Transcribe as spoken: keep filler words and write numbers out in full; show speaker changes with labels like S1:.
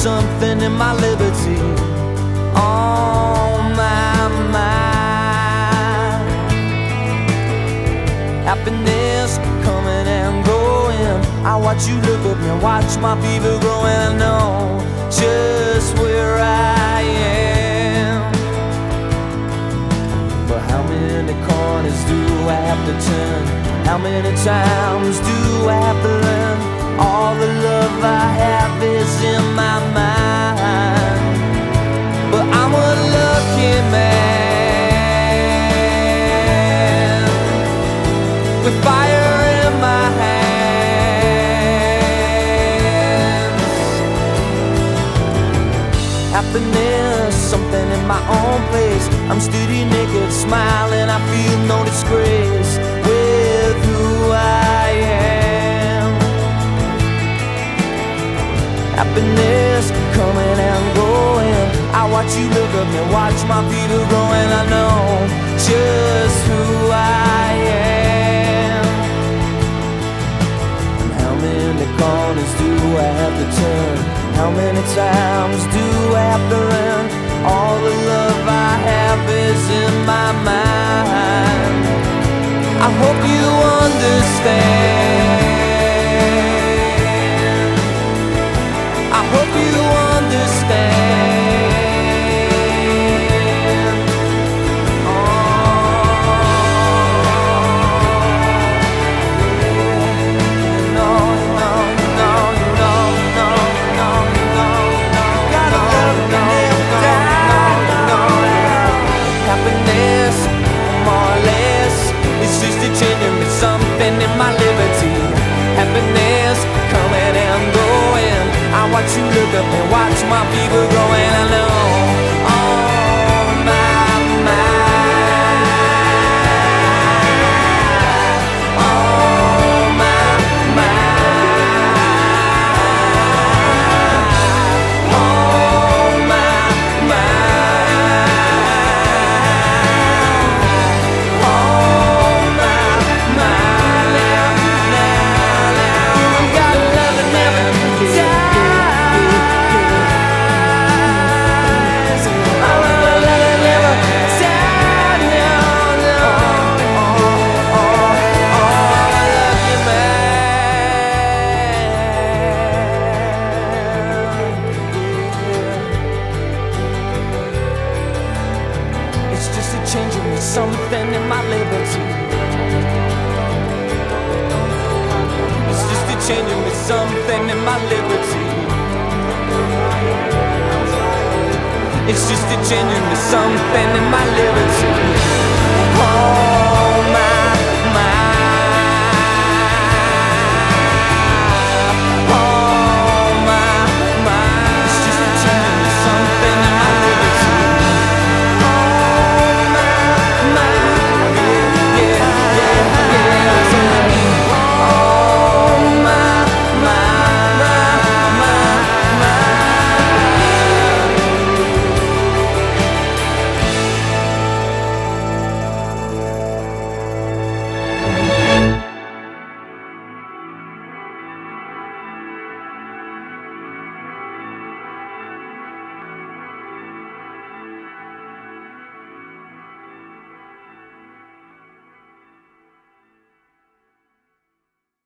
S1: something in my liberty. Oh my mind, happiness coming and going. I watch you look at me, watch my fever grow, and I know just where I am. But how many corners do I have to turn? How many times do I have to learn? All the love I have is in my mind. But I'm a lucky man with fire in my hands. Happiness, something in my own place. I'm steady, naked, smiling. I feel no disgrace with who I am. Happiness coming and going. I watch you look at me, watch my fever grow, and I know just who I am. And how many corners do I have to turn? How many times do I have to run? All the love I have is in my mind. I hope you understand. I hope you understand. Oh, no, no, no, no, no, no, no, no. Gotta love me down. Happiness, more or less, it's just a changing me something in my liberty. Happiness coming and going. I watch you look up and watch my fever grow, and I know, oh my mind, oh my mind, oh my mind, oh my mind. Got love that never dies. Changing me something in my liberty. It's just a changing me something in my liberty. It's just a changing me something in my liberty.